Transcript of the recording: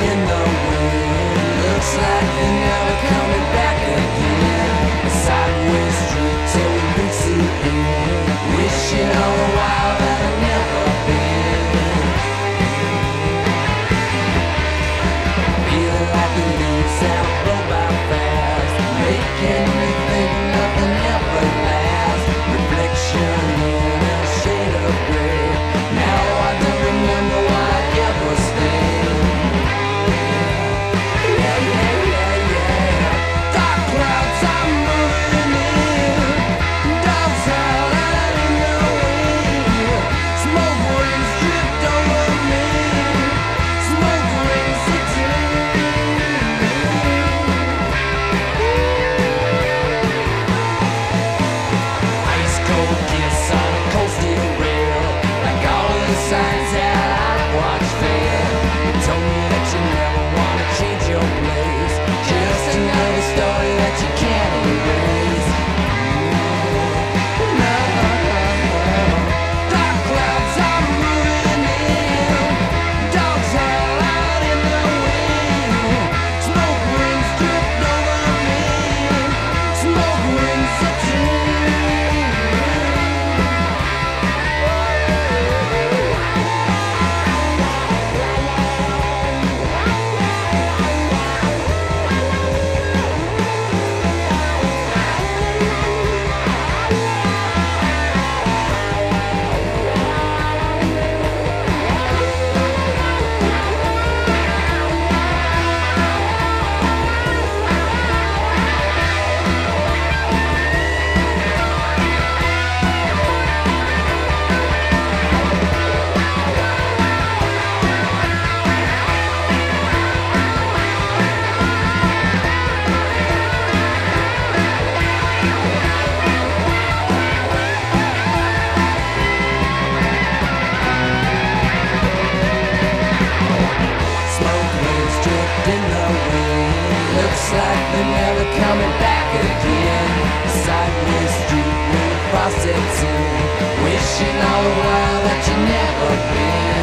in the wind. Looks like they're never coming back again. A sideways street till we reach the end. Wishing all the while that I'd never been. Feeling like the leaves that blow by fast, making me think nothing ever lasts. Reflection in a shade of gray. Now I don't remember why I ever stayed. Yeah, yeah, yeah, yeah. Dark clouds are moving in. Dogs howl out in the wind. Smoke rings dripped over me. Smoke rings sitting. Ice cold kiss on a cold steel rail. Like all of the signs that I've watched fail. You told me that you never wanna change your place. Just another story that you can't erase. No. Dark clouds are moving in. Dogs howl out in the wind. Smoke rings dripped over me. Smoke rings sitting. Smoke rings dripped in the wind. Looks like they're never coming back again. Sideways street with the faucets in. Wishing all the while that you never been.